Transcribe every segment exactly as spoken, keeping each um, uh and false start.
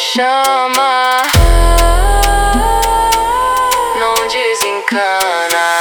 chama, não desencana.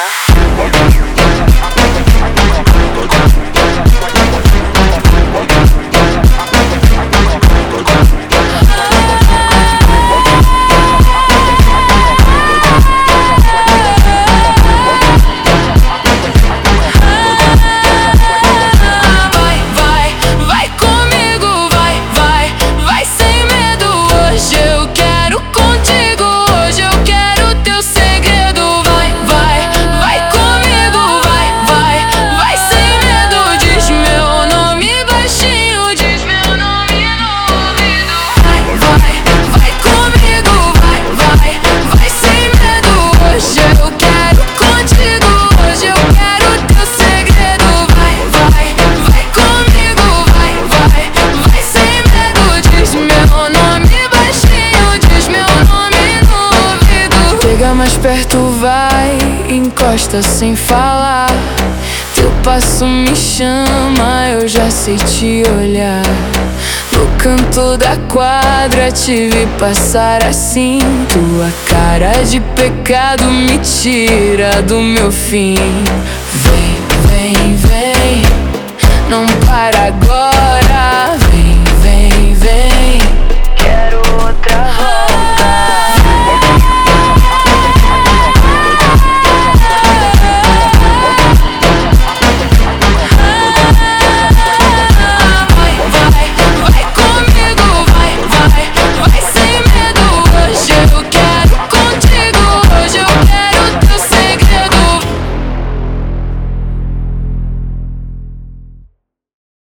Mais perto vai, encosta sem falar. Teu passo me chama, eu já sei te olhar. No canto da quadra te vi passar assim. Tua cara de pecado me tira do meu fim. Vem, vem, vem, não para agora.